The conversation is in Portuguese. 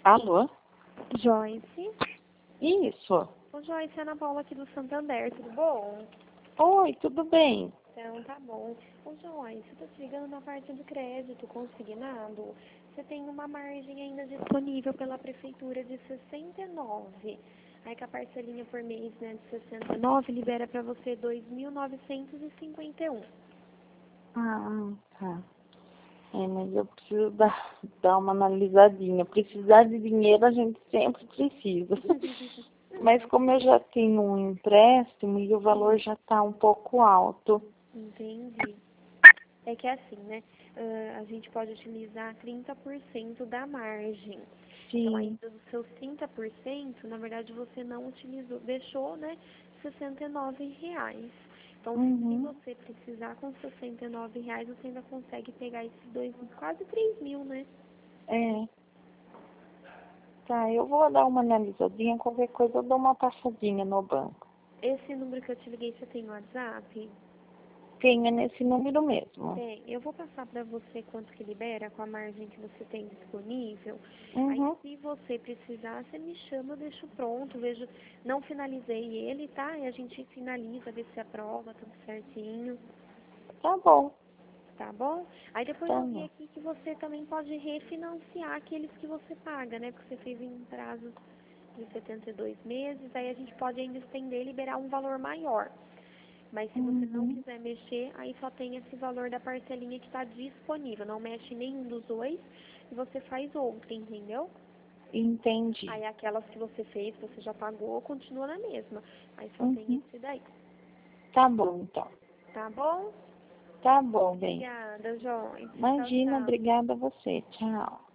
Alô? Joyce. Isso. Ô, Joyce, é Ana Paula aqui do Santander, tudo bom? Oi, tudo bem? Então, tá bom. Ô, Joyce, eu tô te ligando na parte do crédito consignado. Você tem uma margem ainda disponível pela prefeitura de 69. Aí que a parcelinha por mês, né, de 69 libera pra você 2.951. Ah, tá. Mas eu preciso dar uma analisadinha. Precisar de dinheiro a gente sempre precisa. Mas como eu já tenho um empréstimo e o valor já está um pouco alto. Entendi. É que é assim, né? A gente pode utilizar 30% da margem. Então, aí Sim. dos seus 30%, na verdade, você não utilizou, deixou, né, R$ 69. Então, se Uhum. você precisar com R$ 69, você ainda consegue pegar esses quase 3.000, né? É. Tá, eu vou dar uma analisadinha. Qualquer coisa eu dou uma passadinha no banco. Esse número que eu te liguei, você tem no WhatsApp? Tenha nesse número mesmo. Tem. Eu vou passar para você quanto que libera com a margem que você tem disponível. Aí, Uhum. se você precisar, você me chama, eu deixo pronto. Vejo, não finalizei ele, tá? E a gente finaliza, vê se aprova, tudo certinho, Tá bom. tá bom? Aí depois Tá eu vi bom. aqui que você também pode refinanciar aqueles que você paga, né? Porque você fez em um prazo de 72 meses, aí a gente pode ainda estender e liberar um valor maior. Mas se você não Uhum. quiser mexer, aí só tem esse valor da parcelinha que está disponível. Não mexe em nenhum dos dois e você faz outra, entendeu? Entendi. Aí aquelas que você fez, você já pagou, continua na mesma. Aí só tem Uhum. esse daí. Tá bom, então. Tá bom? Tá bom, bem. Obrigada, Joyce. Tchau, Imagina, tchau. obrigada a você. Tchau.